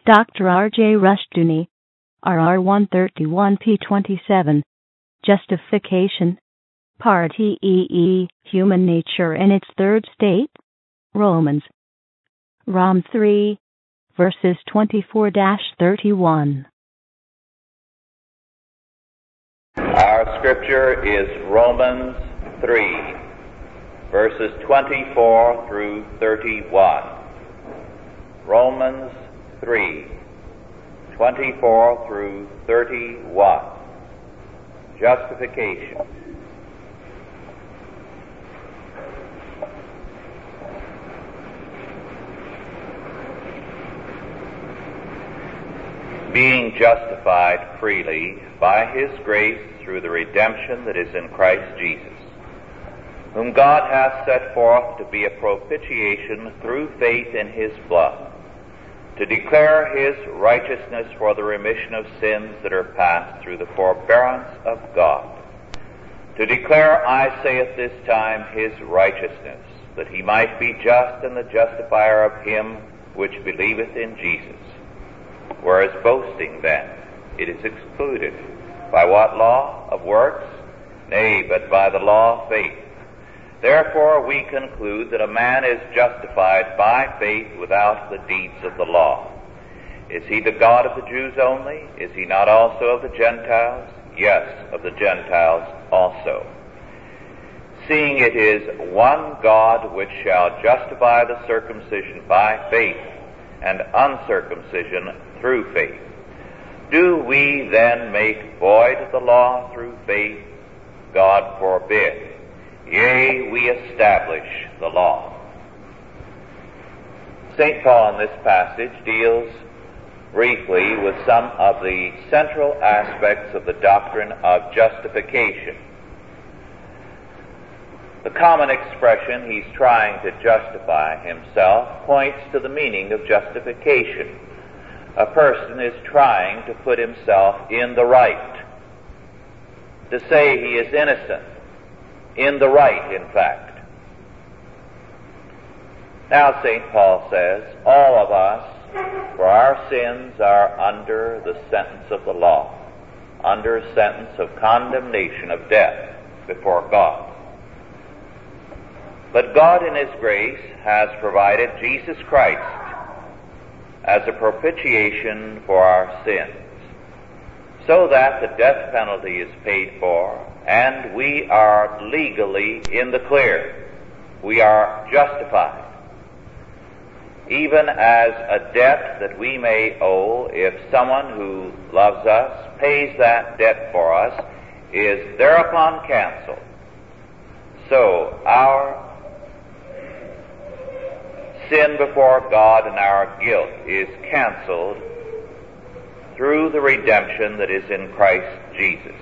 Dr. R.J. Rushdoony, RR 131p27, Justification, Part EE, Human Nature in its Third State, Romans, Rom 3, verses 24-31. Our scripture is Romans 3, verses 24 through 31. Romans 3, 24 through 31. Justification. Being justified freely by His grace through the redemption that is in Christ Jesus, whom God hath set forth to be a propitiation through faith in His blood, to declare His righteousness for the remission of sins that are past through the forbearance of God, to declare, I say at this time, His righteousness, that He might be just and the justifier of him which believeth in Jesus. Whereas boasting, then, it is excluded. By what law? Of works? Nay, but by the law of faith. Therefore we conclude that a man is justified by faith without the deeds of the law. Is he the God of the Jews only? Is he not also of the Gentiles? Yes, of the Gentiles also. Seeing it is one God which shall justify the circumcision by faith, and uncircumcision through faith. Do we then make void the law through faith? God forbid. Yea, we establish the law. St. Paul in this passage deals briefly with some of the central aspects of the doctrine of justification. The common expression, he's trying to justify himself, points to the meaning of justification. A person is trying to put himself in the right, to say he is innocent, in the right, in fact. Now, St. Paul says, all of us, for our sins, are under the sentence of the law, under a sentence of condemnation of death before God. But God in His grace has provided Jesus Christ as a propitiation for our sins, so that the death penalty is paid for, and we are legally in the clear. We are justified. Even as a debt that we may owe, if someone who loves us pays that debt for us, is thereupon canceled. So our sin before God and our guilt is canceled through the redemption that is in Christ Jesus.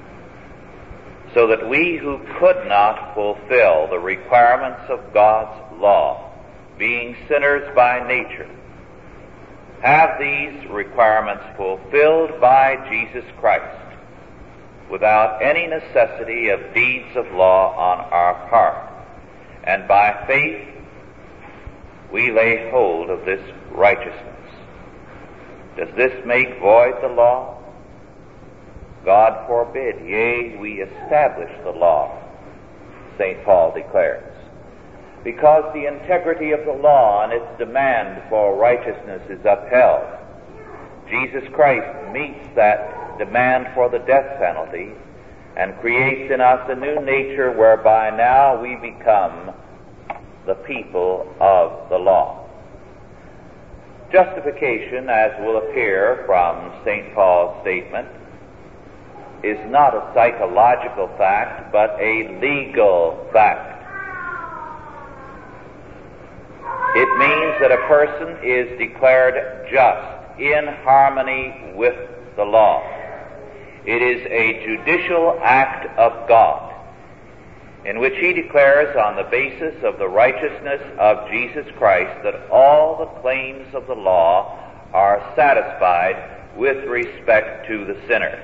So that we who could not fulfill the requirements of God's law, being sinners by nature, have these requirements fulfilled by Jesus Christ without any necessity of deeds of law on our part. And by faith we lay hold of this righteousness. Does this make void the law? God forbid. Yea, we establish the law, St. Paul declares. Because the integrity of the law and its demand for righteousness is upheld. Jesus Christ meets that demand for the death penalty and creates in us a new nature whereby now we become the people of the law. Justification, as will appear from St. Paul's statement, is not a psychological fact, but a legal fact. It means that a person is declared just, in harmony with the law. It is a judicial act of God, in which He declares on the basis of the righteousness of Jesus Christ that all the claims of the law are satisfied with respect to the sinner.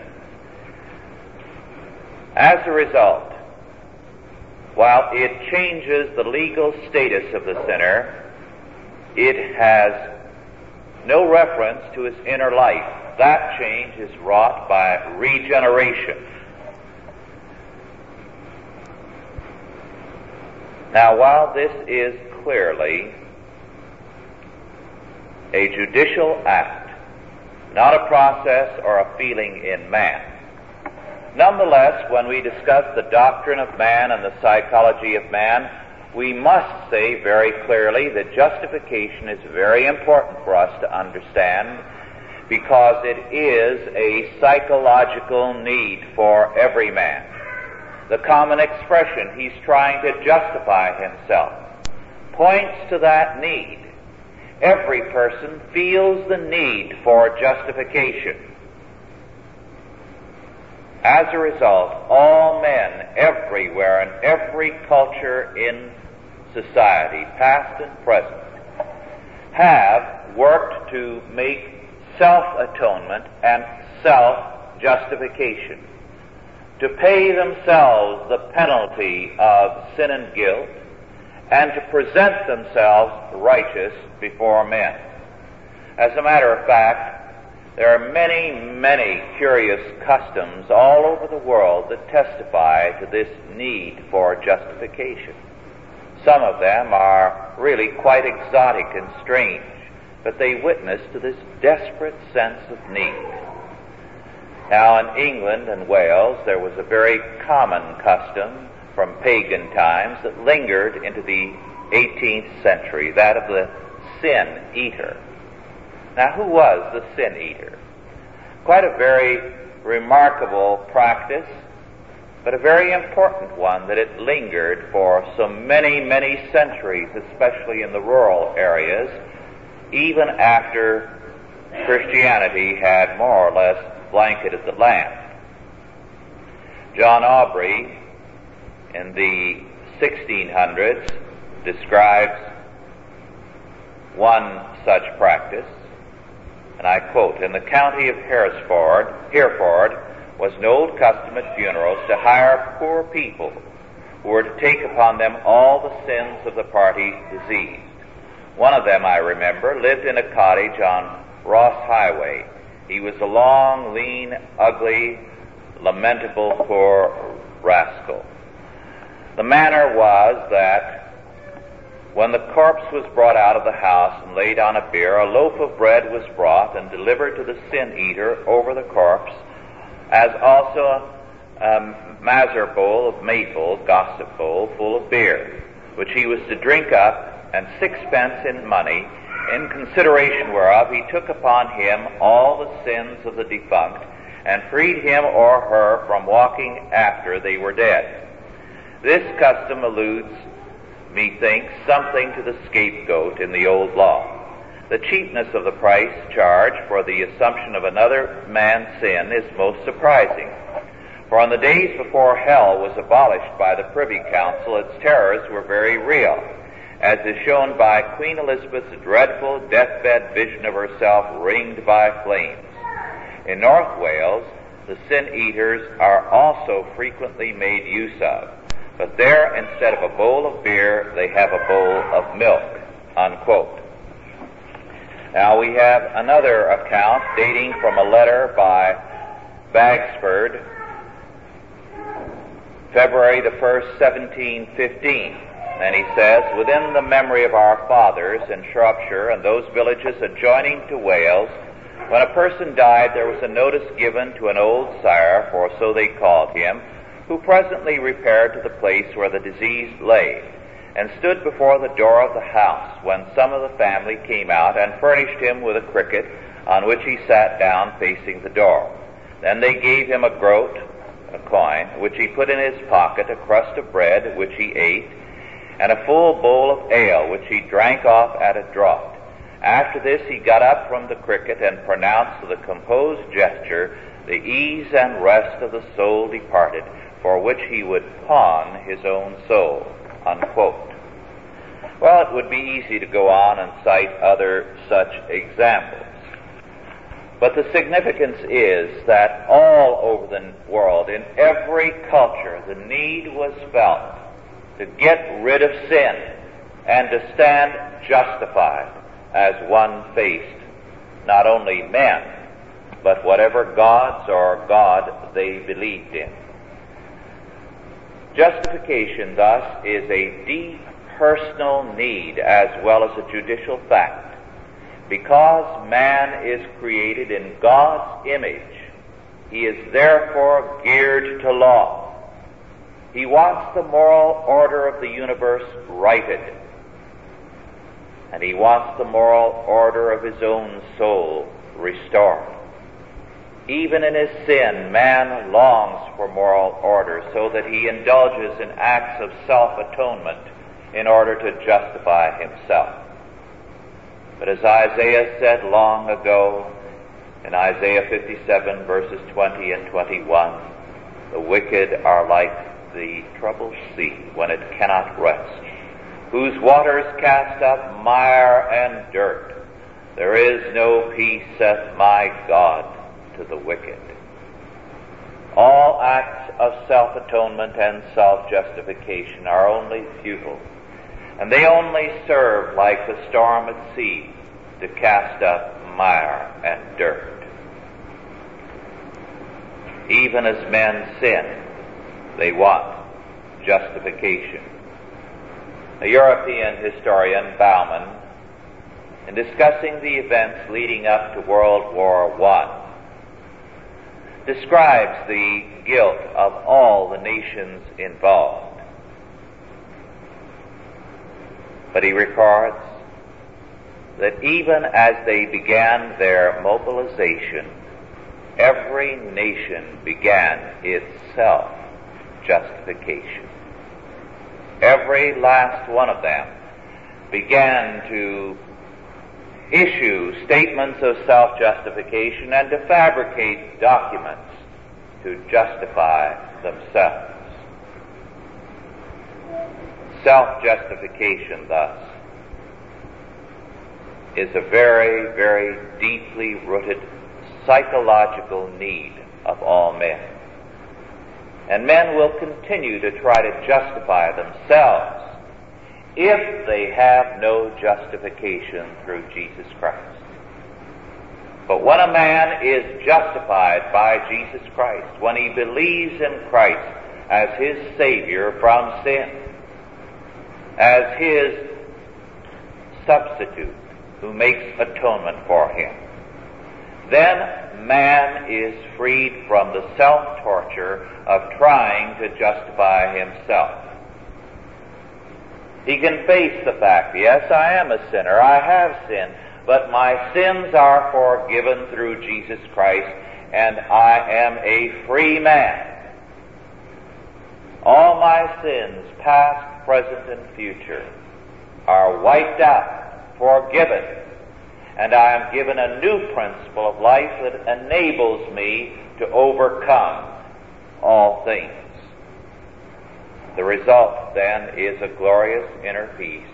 As a result, while it changes the legal status of the sinner, it has no reference to his inner life. That change is wrought by regeneration. Now, while this is clearly a judicial act, not a process or a feeling in man, nonetheless, when we discuss the doctrine of man and the psychology of man, we must say very clearly that justification is very important for us to understand, because it is a psychological need for every man. The common expression, he's trying to justify himself, points to that need. Every person feels the need for justification. As a result, all men everywhere in every culture in society, past and present, have worked to make self-atonement and self-justification, to pay themselves the penalty of sin and guilt, and to present themselves righteous before men. As a matter of fact, there are many, many curious customs all over the world that testify to this need for justification. Some of them are really quite exotic and strange, but they witness to this desperate sense of need. Now, in England and Wales, there was a very common custom from pagan times that lingered into the 18th century, that of the sin eater. Now, who was the sin eater? Quite a very remarkable practice, but a very important one, that it lingered for so many, many centuries, especially in the rural areas, even after Christianity had more or less blanketed the land. John Aubrey, in the 1600s, describes one such practice, and I quote, "In the county of Hereford was an old custom at funerals to hire poor people who were to take upon them all the sins of the party deceased. One of them, I remember, lived in a cottage on Ross Highway. He was a long, lean, ugly, lamentable poor rascal. The manner was that when the corpse was brought out of the house and laid on a bier, a loaf of bread was brought and delivered to the sin eater over the corpse, as also a mazer bowl of maple, gossip bowl, full of beer, which he was to drink up, and 6 pence in money, in consideration whereof he took upon him all the sins of the defunct, and freed him or her from walking after they were dead. This custom alludes, methinks, something to the scapegoat in the old law. The cheapness of the price charged for the assumption of another man's sin is most surprising. For in the days before hell was abolished by the Privy Council, its terrors were very real, as is shown by Queen Elizabeth's dreadful deathbed vision of herself ringed by flames. In North Wales, the sin eaters are also frequently made use of, but there, instead of a bowl of beer, they have a bowl of milk," unquote. Now, we have another account dating from a letter by Bagsford, February the 1st, 1715. And he says, "Within the memory of our fathers in Shropshire and those villages adjoining to Wales, when a person died, there was a notice given to an old sire, for so they called him, who presently repaired to the place where the deceased lay, and stood before the door of the house, when some of the family came out and furnished him with a cricket, on which he sat down facing the door. Then they gave him a groat, a coin, which he put in his pocket, a crust of bread, which he ate, and a full bowl of ale, which he drank off at a draught. After this he got up from the cricket and pronounced with a composed gesture the ease and rest of the soul departed, for which he would pawn his own soul," unquote. Well, it would be easy to go on and cite other such examples. But the significance is that all over the world, in every culture, the need was felt to get rid of sin and to stand justified as one faced not only men, but whatever gods or God they believed in. Justification, thus, is a deep personal need as well as a judicial fact. Because man is created in God's image, he is therefore geared to law. He wants the moral order of the universe righted, and he wants the moral order of his own soul restored. Even in his sin, man longs for moral order so that he indulges in acts of self-atonement in order to justify himself. But as Isaiah said long ago, in Isaiah 57 verses 20 and 21, the wicked are like the troubled sea when it cannot rest, whose waters cast up mire and dirt. There is no peace, saith my God, to the wicked. All acts of self-atonement and self-justification are only futile, and they only serve, like the storm at sea, to cast up mire and dirt. Even as men sin, they want justification. A European historian, Bauman, in discussing the events leading up to World War I, describes the guilt of all the nations involved. But he records that even as they began their mobilization, every nation began its self-justification. Every last one of them began to issue statements of self-justification and to fabricate documents to justify themselves. Self-justification, thus, is a very, very deeply rooted psychological need of all men. And men will continue to try to justify themselves if they have no justification through Jesus Christ. But when a man is justified by Jesus Christ, when he believes in Christ as his Savior from sin, as his substitute who makes atonement for him, then man is freed from the self-torture of trying to justify himself. He can face the fact, yes, I am a sinner, I have sinned, but my sins are forgiven through Jesus Christ, and I am a free man. All my sins, past, present, and future, are wiped out, forgiven, and I am given a new principle of life that enables me to overcome all things. The result, then, is a glorious inner peace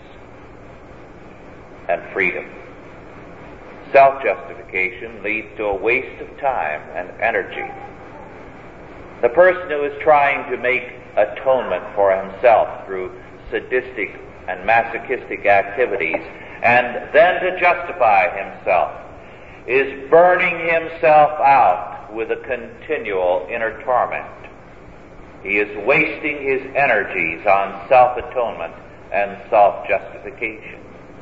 and freedom. Self-justification leads to a waste of time and energy. The person who is trying to make atonement for himself through sadistic and masochistic activities and then to justify himself is burning himself out with a continual inner torment. He is wasting his energies on self-atonement and self-justification.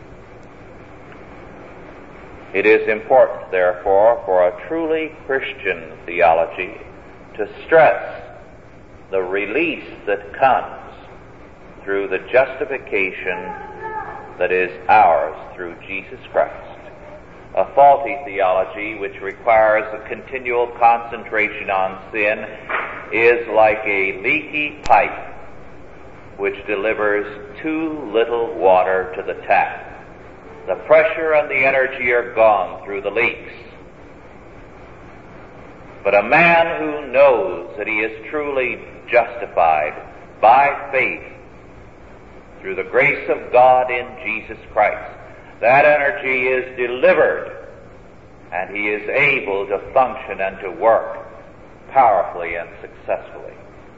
It is important, therefore, for a truly Christian theology to stress the release that comes through the justification that is ours through Jesus Christ. A faulty theology which requires a continual concentration on sin is like a leaky pipe which delivers too little water to the tap. The pressure and the energy are gone through the leaks. But a man who knows that he is truly justified by faith through the grace of God in Jesus Christ, that energy is delivered, and he is able to function and to work powerfully and successfully.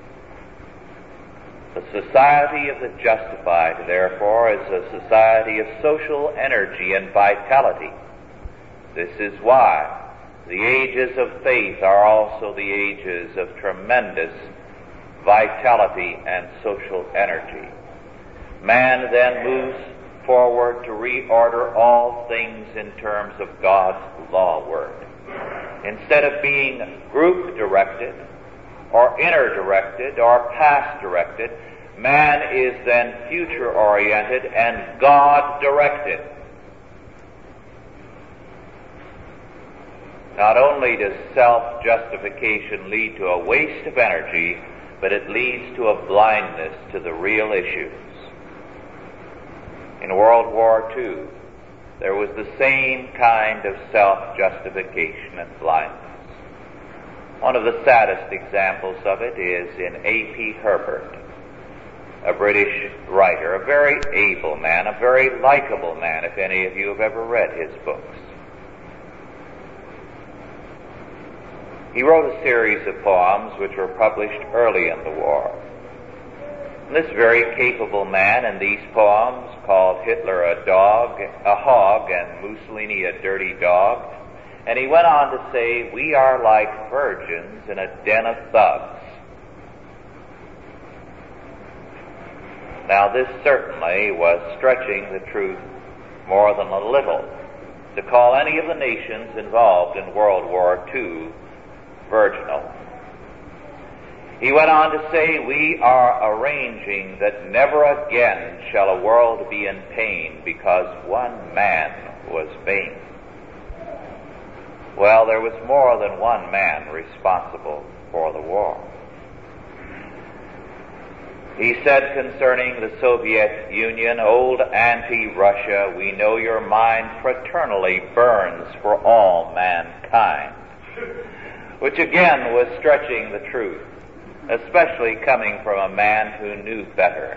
The society of the justified, therefore, is a society of social energy and vitality. This is why the ages of faith are also the ages of tremendous vitality and social energy. Man then moves forward to reorder all things in terms of God's law word. Instead of being group-directed or inner-directed or past-directed, man is then future-oriented and God-directed. Not only does self-justification lead to a waste of energy, but it leads to a blindness to the real issues. In World War II, there was the same kind of self-justification and blindness. One of the saddest examples of it is in A.P. Herbert, a British writer, a very able man, a very likable man, if any of you have ever read his books. He wrote a series of poems which were published early in the war. And this very capable man in these poems called Hitler a dog, a hog, and Mussolini a dirty dog. And he went on to say, "We are like virgins in a den of thugs." Now this certainly was stretching the truth more than a little to call any of the nations involved in World War II virginal. He went on to say, "We are arranging that never again shall a world be in pain because one man was vain." Well, there was more than one man responsible for the war. He said concerning the Soviet Union, "Old anti-Russia, we know your mind fraternally burns for all mankind," which again was stretching the truth, especially coming from a man who knew better.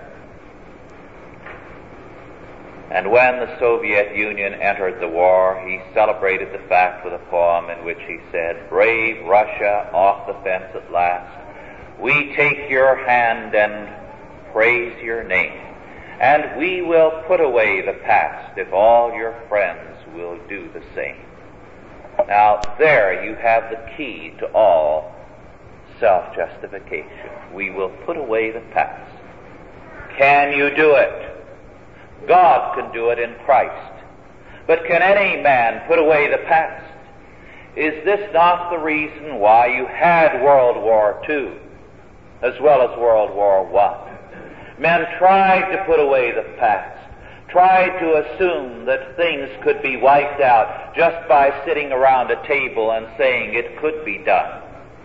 And when the Soviet Union entered the war, he celebrated the fact with a poem in which he said, "Brave Russia, off the fence at last, we take your hand and praise your name, and we will put away the past if all your friends will do the same." Now, there you have the key to all self-justification. We will put away the past. Can you do it? God can do it in Christ. But can any man put away the past? Is this not the reason why you had World War II as well as World War I? Men tried to put away the past, tried to assume that things could be wiped out just by sitting around a table and saying it could be done.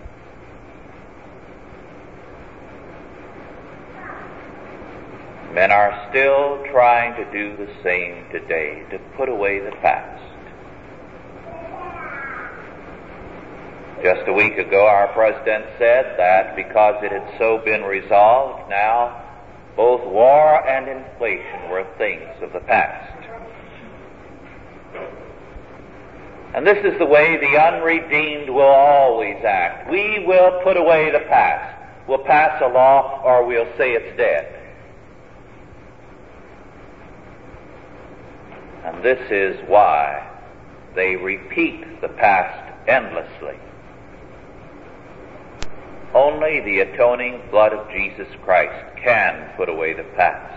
Men are still trying to do the same today, to put away the past. Just a week ago, our president said that because it had so been resolved, now both war and inflation were things of the past. And this is the way the unredeemed will always act. We will put away the past. We'll pass a law or we'll say it's dead. And this is why they repeat the past endlessly. Only the atoning blood of Jesus Christ can put away the past.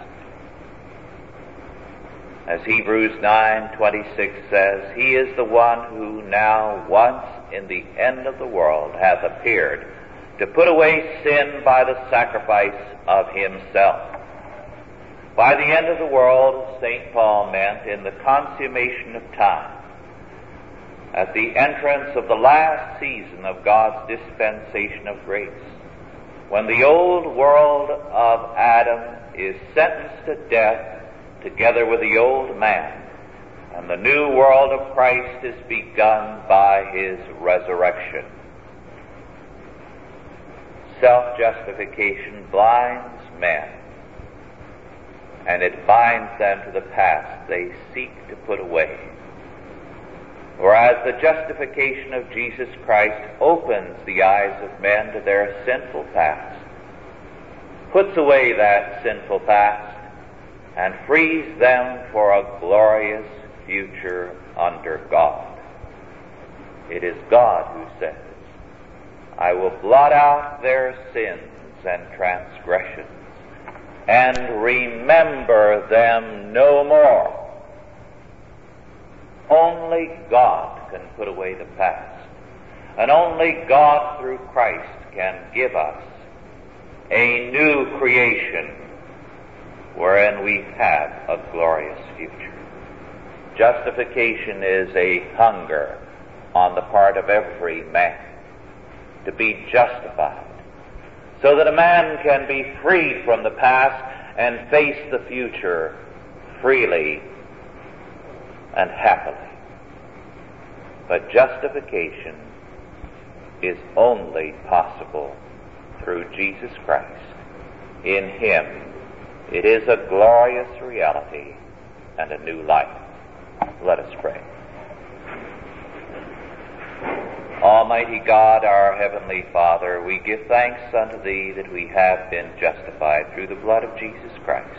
As Hebrews 9:26 says, "He is the one who now once in the end of the world hath appeared to put away sin by the sacrifice of himself." By the end of the world, St. Paul meant in the consummation of time, at the entrance of the last season of God's dispensation of grace, when the old world of Adam is sentenced to death together with the old man, and the new world of Christ is begun by his resurrection. Self-justification blinds men, and it binds them to the past they seek to put away. Whereas the justification of Jesus Christ opens the eyes of men to their sinful past, puts away that sinful past, and frees them for a glorious future under God. It is God who says, I will blot out their sins and transgressions and remember them no more. Only God can put away the past, and only God through Christ can give us a new creation wherein we have a glorious future. Justification is a hunger on the part of every man to be justified, so that a man can be freed from the past and face the future freely and happily. But justification is only possible through Jesus Christ. In Him, it is a glorious reality and a new life. Let us pray. Almighty God, our Heavenly Father, we give thanks unto Thee that we have been justified through the blood of Jesus Christ,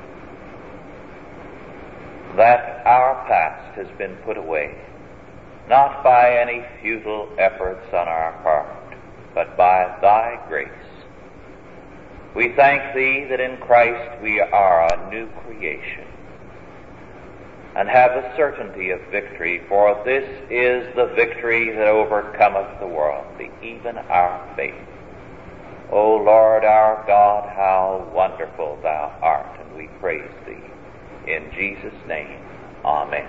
that our past has been put away, not by any futile efforts on our part, but by Thy grace. We thank Thee that in Christ we are a new creation, and have the certainty of victory, for this is the victory that overcometh the world, even our faith. O Lord our God, how wonderful Thou art, and we praise Thee. In Jesus' name, amen.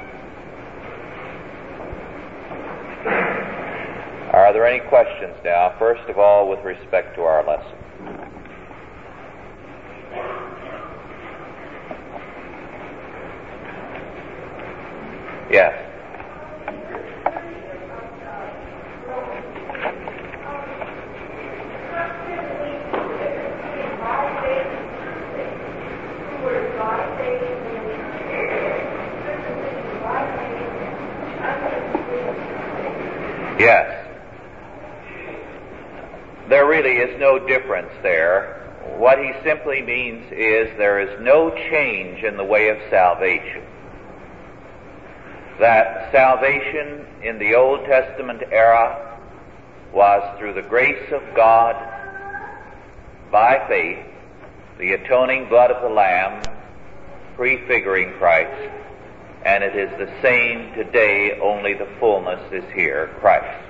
Are there any questions now? First of all, with respect to our lesson. Yes. Yes. There really is no difference there. What he simply means is there is no change in the way of salvation. That salvation in the Old Testament era was through the grace of God by faith, the atoning blood of the Lamb, prefiguring Christ, and it is the same today, only the fullness is here, Christ.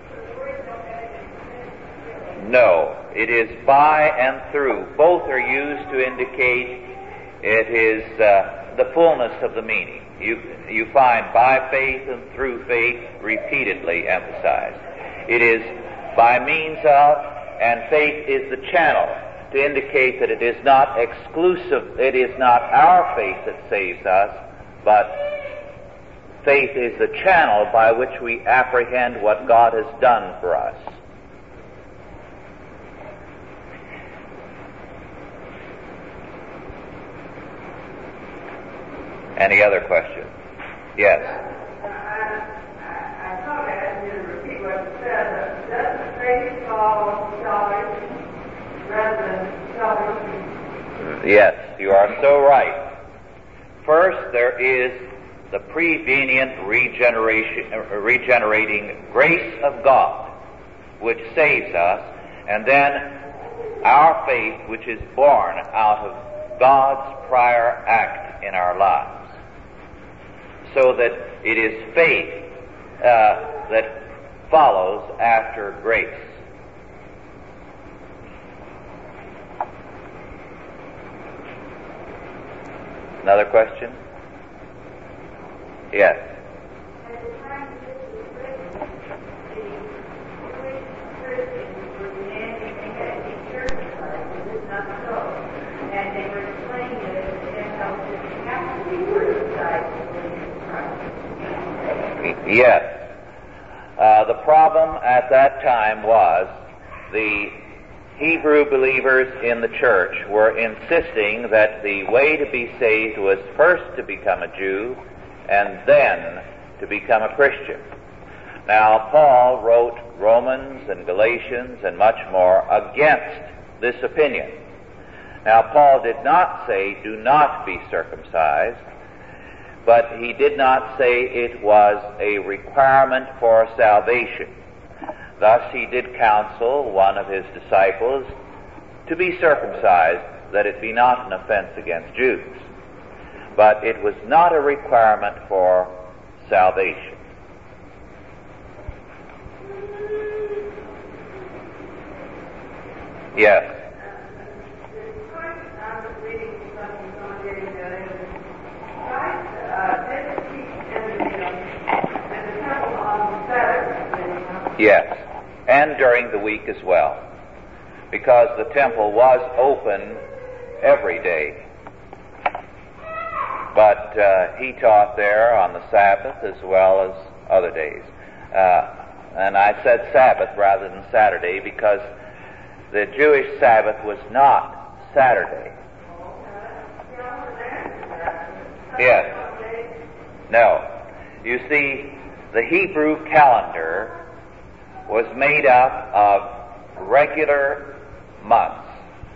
No, it is by and through. Both are used to indicate it is the fullness of the meaning. You find by faith and through faith repeatedly emphasized. It is by means of, and faith is the channel to indicate that it is not exclusive, it is not our faith that saves us, but faith is the channel by which we apprehend what God has done for us. Any other questions? Yes. I thought I asked you to repeat what you said. Doesn't faith follow salvation rather than salvation? Yes, you are so right. First, there is the prevenient regenerating grace of God, which saves us, and then our faith, which is born out of God's prior act in our lives. So that it is faith that follows after grace. Another question? Yes. At the time of this was written, the Jewish Christians were demanding they had to be circumcised, and this is not so. And they were explaining it as the Gentiles didn't have to be circumcised. Yes. The problem at that time was the Hebrew believers in the church were insisting that the way to be saved was first to become a Jew and then to become a Christian. Now, Paul wrote Romans and Galatians and much more against this opinion. Now, Paul did not say, do not be circumcised, but he did not say it was a requirement for salvation. Thus he did counsel one of his disciples to be circumcised, that it be not an offense against Jews. But it was not a requirement for salvation. Yes. Yes, and during the week as well, because the temple was open every day. But he taught there on the Sabbath as well as other days. And I said Sabbath rather than Saturday because the Jewish Sabbath was not Saturday. Yes. No. You see, the Hebrew calendar was made up of regular months.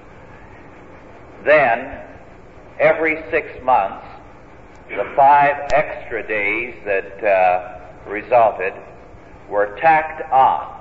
Then, every 6 months, the 5 extra days that resulted were tacked on.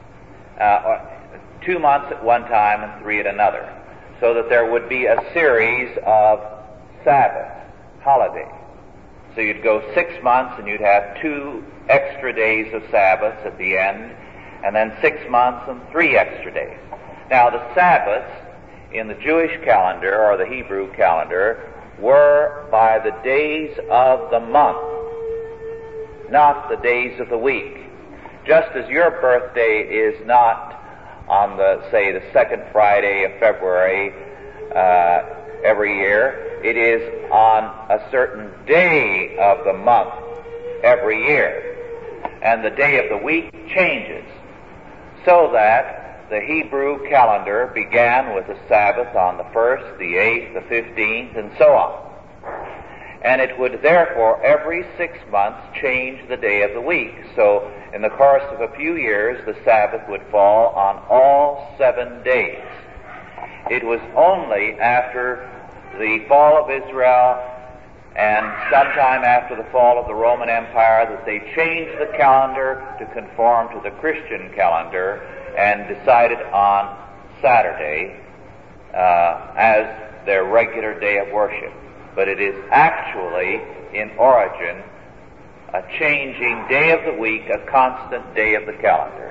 2 months at one time and 3 at another, so that there would be a series of Sabbath holidays. So you'd go 6 months and you'd have 2 extra days of Sabbaths at the end, and then 6 months and 3 extra days. Now the Sabbaths in the Jewish calendar or the Hebrew calendar were by the days of the month, not the days of the week. Just as your birthday is not on say the second Friday of February every year, it is on a certain day of the month every year. And the day of the week changes, so that the Hebrew calendar began with the Sabbath on the 1st, the 8th, the 15th, and so on. And it would therefore every 6 months change the day of the week. So in the course of a few years, the Sabbath would fall on all 7 days. It was only after the fall of Israel and sometime after the fall of the Roman Empire that they changed the calendar to conform to the Christian calendar and decided on Saturday as their regular day of worship. But it is actually, in origin, a changing day of the week, a constant day of the calendar.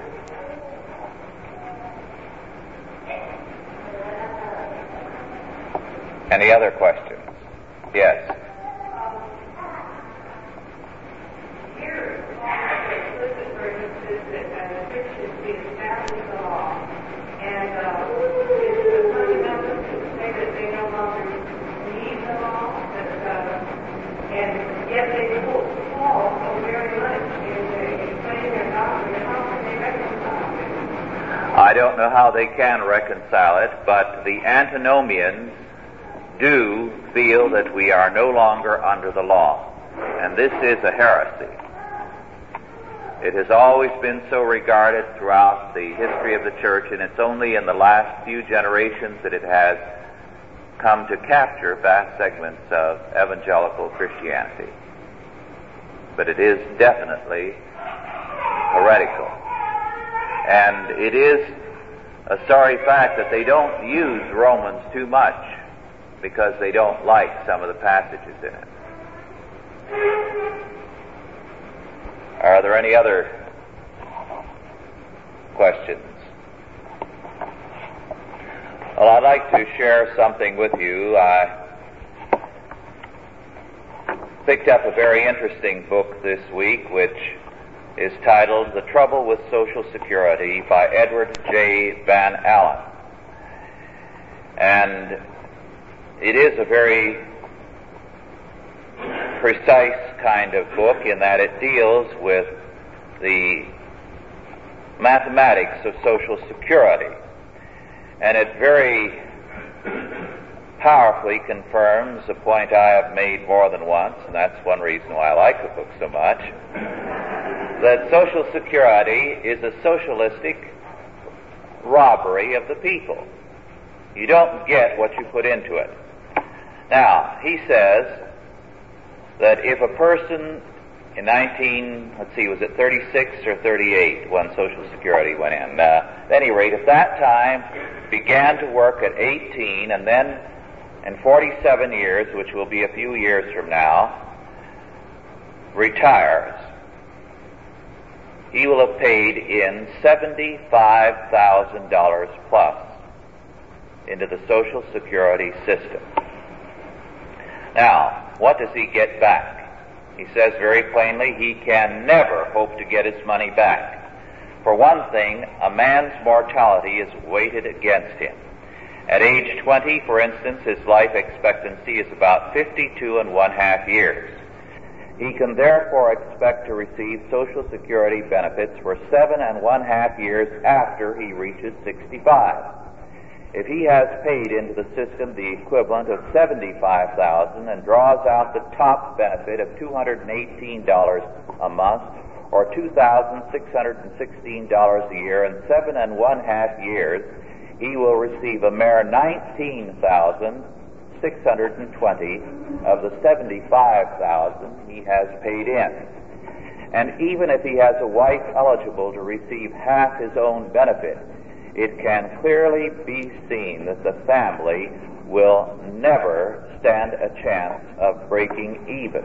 Any other questions? Yes. I don't know how they can reconcile it, but the antinomians do feel that we are no longer under the law. And this is a heresy. It has always been so regarded throughout the history of the church, and it's only in the last few generations that it has come to capture vast segments of evangelical Christianity. But it is definitely heretical. And it is a sorry fact that they don't use Romans too much because they don't like some of the passages in it. Are there any other questions? Well, I'd like to share something with you. I picked up a very interesting book this week, which is titled The Trouble with Social Security by Edward J. Van Allen. And it is a very precise kind of book in that it deals with the mathematics of Social Security. And it very powerfully confirms a point I have made more than once, and that's one reason why I like the book so much, that Social Security is a socialistic robbery of the people. You don't get what you put into it. Now, he says that if a person in was it 36 or 38 when Social Security went in? At any rate, at that time, began to work at 18, and then in 47 years, which will be a few years from now, retires, he will have paid in $75,000 plus into the Social Security system. Now, what does he get back? He says very plainly he can never hope to get his money back. For one thing, a man's mortality is weighted against him. At age 20, for instance, his life expectancy is about 52.5 years. He can therefore expect to receive Social Security benefits for 7.5 years after he reaches 65. If he has paid into the system the equivalent of $75,000 and draws out the top benefit of $218 a month, or $2,616 a year in 7.5 years, he will receive a mere $19,620 of the $75,000 he has paid in. And even if he has a wife eligible to receive half his own benefit, it can clearly be seen that the family will never stand a chance of breaking even.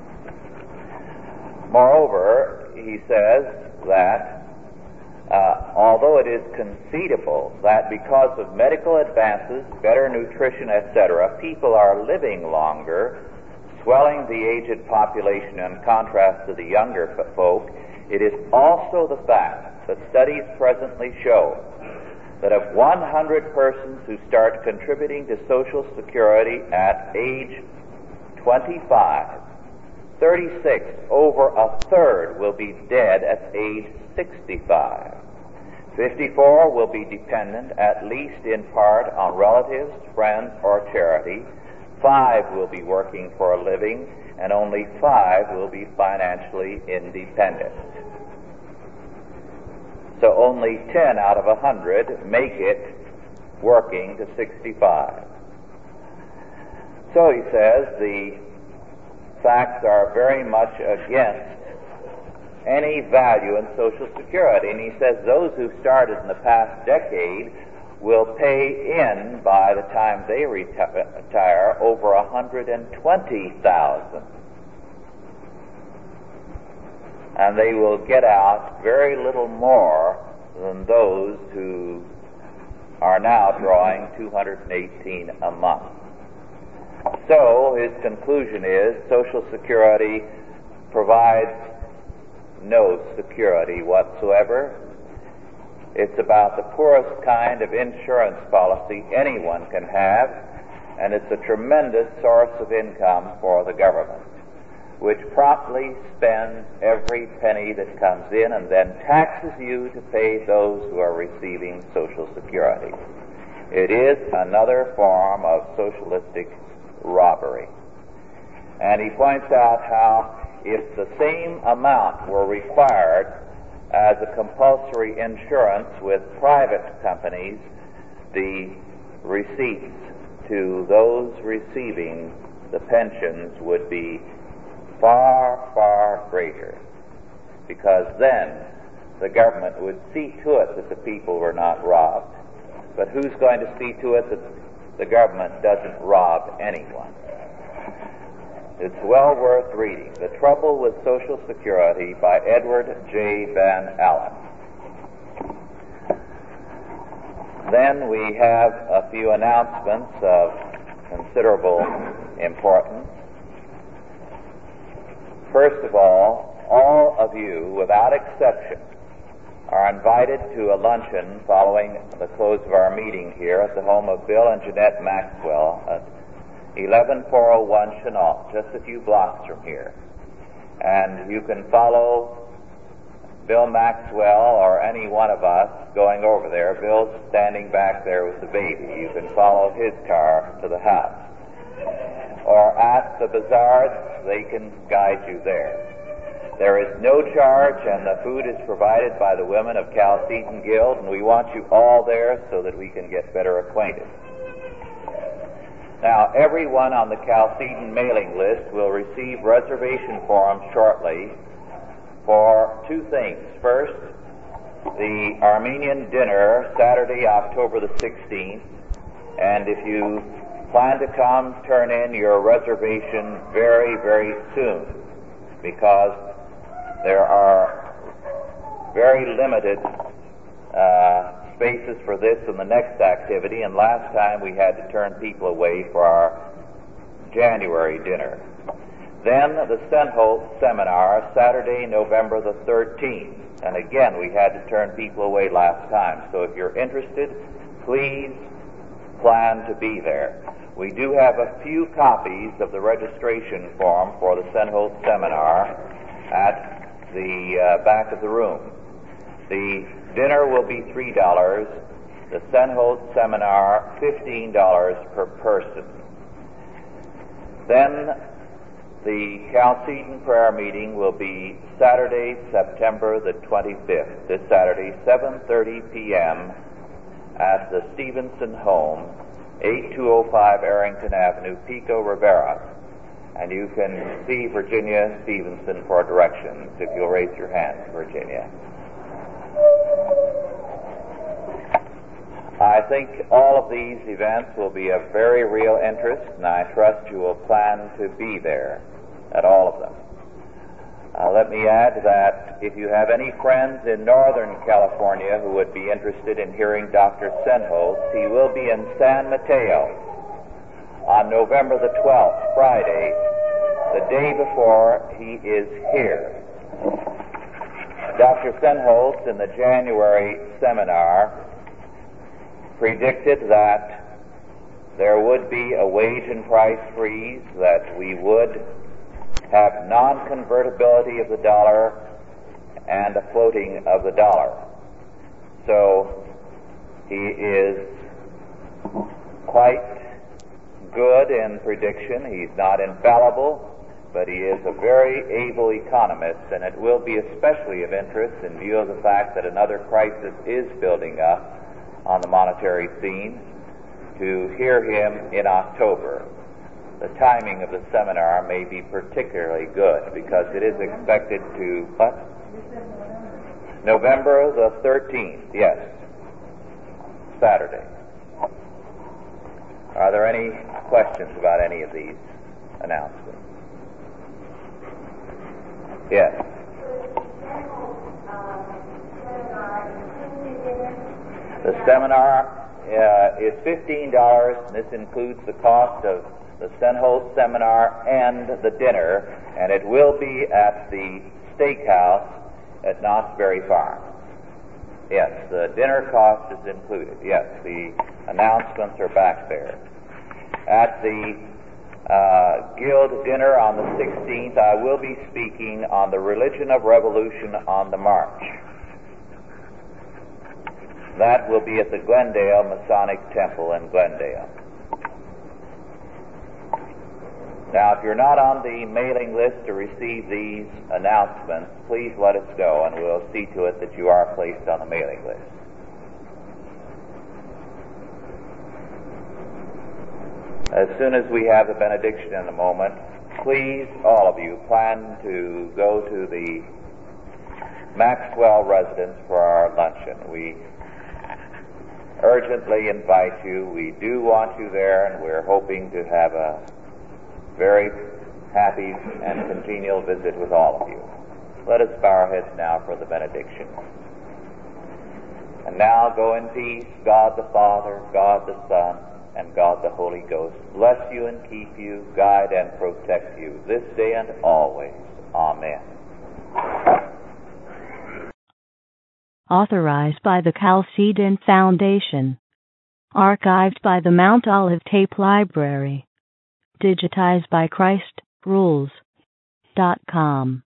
Moreover, he says that although it is conceivable that because of medical advances, better nutrition, etc., people are living longer, swelling the aged population in contrast to the younger folk, it is also the fact that studies presently show that of 100 persons who start contributing to Social Security at age 25, 36, over a third will be dead at age 65. 54 will be dependent, at least in part, on relatives, friends, or charity. 5 will be working for a living, and only 5 will be financially independent. So only 10 out of 100 make it working to 65. So he says the facts are very much against any value in Social Security. And he says those who started in the past decade will pay in, by the time they retire, over 120,000. And they will get out very little more than those who are now drawing $218 a month. So his conclusion is Social Security provides no security whatsoever. It's about the poorest kind of insurance policy anyone can have, and it's a tremendous source of income for the government, which promptly spends every penny that comes in and then taxes you to pay those who are receiving Social Security. It is another form of socialistic robbery. And he points out how if the same amount were required as a compulsory insurance with private companies, the receipts to those receiving the pensions would be far, far greater, because then the government would see to it that the people were not robbed. But who's going to see to it that the government doesn't rob anyone? It's well worth reading. The Trouble with Social Security by Edward J. Van Allen. Then we have a few announcements of considerable importance. First of all of you, without exception, are invited to a luncheon following the close of our meeting here at the home of Bill and Jeanette Maxwell at 11401 Chenault, just a few blocks from here. And you can follow Bill Maxwell or any one of us going over there. Bill's standing back there with the baby. You can follow his car to the house. Or ask the bazaars, they can guide you there. There is no charge, and the food is provided by the women of Chalcedon Guild, and we want you all there so that we can get better acquainted. Now, everyone on the Chalcedon mailing list will receive reservation forms shortly for two things. First, the Armenian dinner, Saturday, October the 16th, and if you plan to come, turn in your reservation very, very soon, because there are very limited spaces for this and the next activity, and last time we had to turn people away for our January dinner. Then the Senholt seminar, Saturday, November the 13th, and again we had to turn people away last time. So if you're interested, please plan to be there. We do have a few copies of the registration form for the Senholt seminar at the back of the room. The dinner will be $3, the Senholt seminar $15 per person. Then the Chalcedon prayer meeting will be Saturday, September the 25th, this Saturday, 7:30 p.m. at the Stevenson home, 8205 Arrington Avenue, Pico Rivera. And you can see Virginia Stevenson for directions if you'll raise your hand, Virginia. I think all of these events will be of very real interest, and I trust you will plan to be there at all of them. Let me add that if you have any friends in Northern California who would be interested in hearing Dr. Senholt, he will be in San Mateo on November the 12th, Friday, the day before he is here. Dr. Senholt, in the January seminar, predicted that there would be a wage and price freeze, that we would have non-convertibility of the dollar and a floating of the dollar. So he is quite good in prediction. He's not infallible, but he is a very able economist, and it will be especially of interest in view of the fact that another crisis is building up on the monetary scene to hear him in October. The timing of the seminar may be particularly good because it is expected to, what? November the 13th, yes, Saturday. Are there any questions about any of these announcements? Yes. The seminar is $15, and this includes the cost of the Senholt seminar and the dinner, and it will be at the steakhouse at Knott's Berry Farm. Yes, the dinner cost is included. Yes, the announcements are back there. At the Guild dinner on the 16th, I will be speaking on the religion of revolution on the march. That will be at the Glendale Masonic Temple in Glendale. Now, if you're not on the mailing list to receive these announcements, please let us know, and we'll see to it that you are placed on the mailing list. As soon as we have the benediction in a moment, please, all of you, plan to go to the Maxwell residence for our luncheon. We urgently invite you. We do want you there, and we're hoping to have a very happy and congenial visit with all of you. Let us bow our heads now for the benediction. And now go in peace. God the Father, God the Son, and God the Holy Ghost bless you and keep you, guide and protect you this day and always. Amen. Authorized by the Chalcedon Foundation. Archived by the Mount Olive Tape Library. Digitized by ChristRules.com.